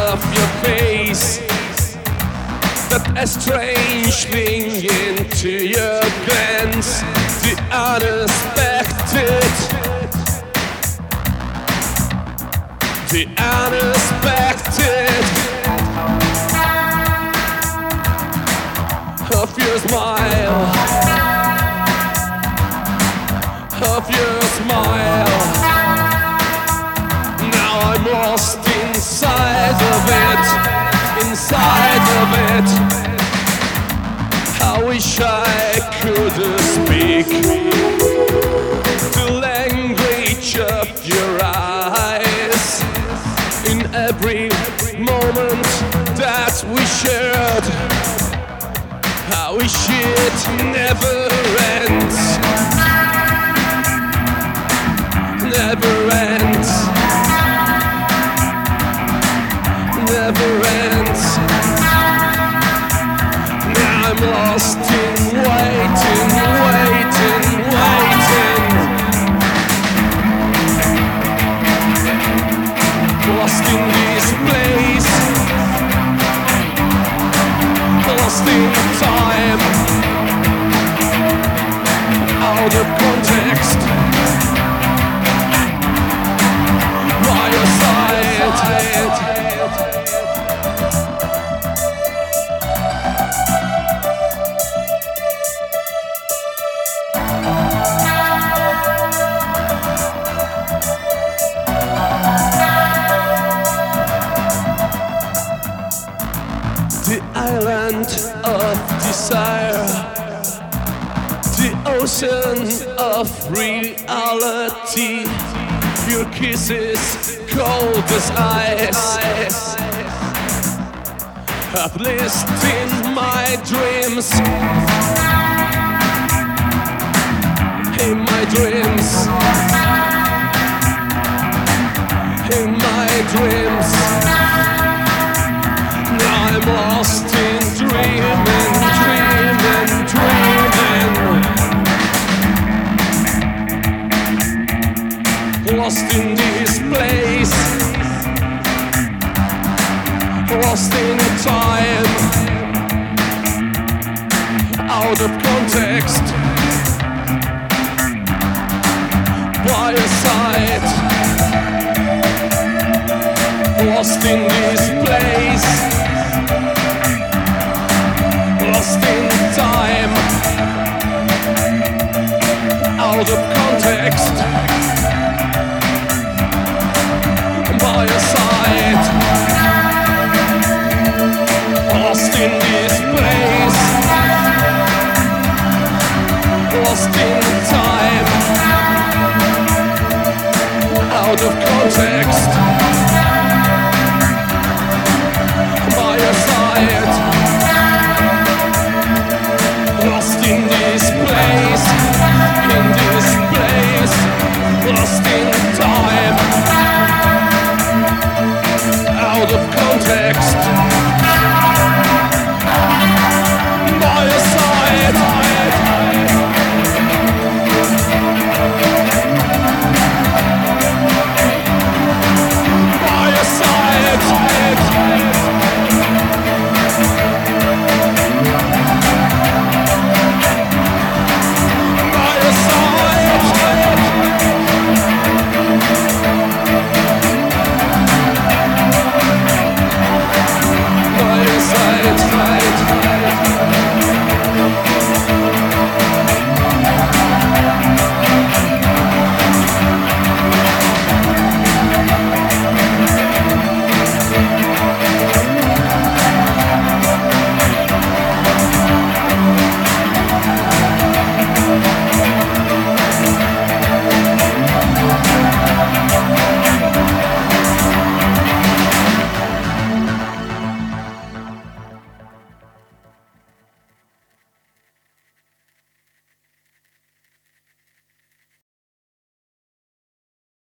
of your face, that a strange thing into your glance, the unexpected, the unexpected of your smile, of your smile. Now I'm lost inside of it, inside of it. I wish I could speak the language of your eyes. In every moment that we shared, I wish it never ends, never ends, never ends. Now I'm lost in waiting, waiting, waiting. Lost in this place, lost in time, out of context, by your side. The island of desire, the ocean of reality, your kisses cold as ice, at least in my dreams, in my dreams, in my dreams. Now I'm lost in dreaming, dreaming, dreaming. Lost in this place, lost in time, out of context, by your side. Lost in this place, lost in time, out of context, by your side. Lost in this place, lost in time, out of context.